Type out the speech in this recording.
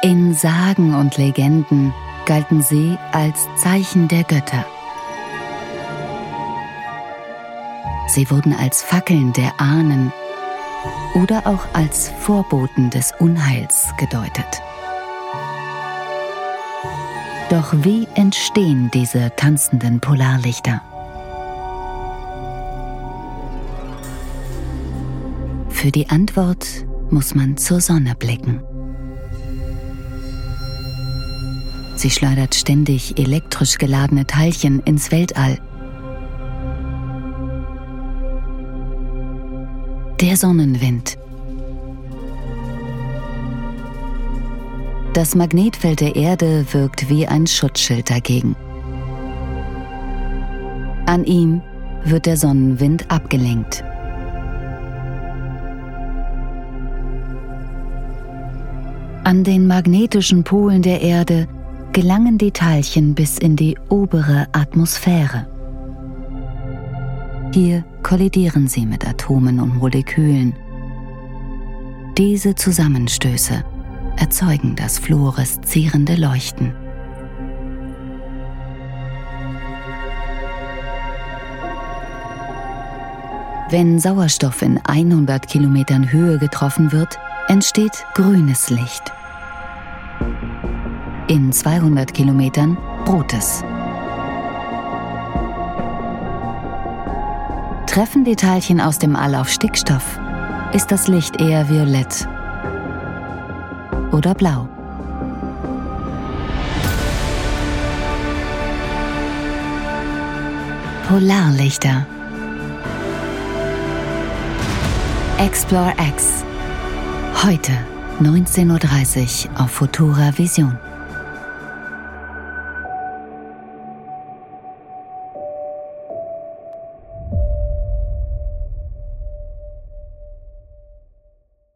In Sagen und Legenden galten sie als Zeichen der Götter. Sie wurden als Fackeln der Ahnen oder auch als Vorboten des Unheils gedeutet. Doch wie entstehen diese tanzenden Polarlichter? Für die Antwort muss man zur Sonne blicken. Sie schleudert ständig elektrisch geladene Teilchen ins Weltall. Der Sonnenwind. Das Magnetfeld der Erde wirkt wie ein Schutzschild dagegen. An ihm wird der Sonnenwind abgelenkt. An den magnetischen Polen der Erde gelangen die Teilchen bis in die obere Atmosphäre. Hier kollidieren sie mit Atomen und Molekülen. Diese Zusammenstöße erzeugen das fluoreszierende Leuchten. Wenn Sauerstoff in 100 Kilometern Höhe getroffen wird, entsteht grünes Licht. In 200 Kilometern rotes. Treffen die Teilchen aus dem All auf Stickstoff, ist das Licht eher violett oder blau. Polarlichter. Explore X. Heute 19:30 Uhr auf Futura Vision.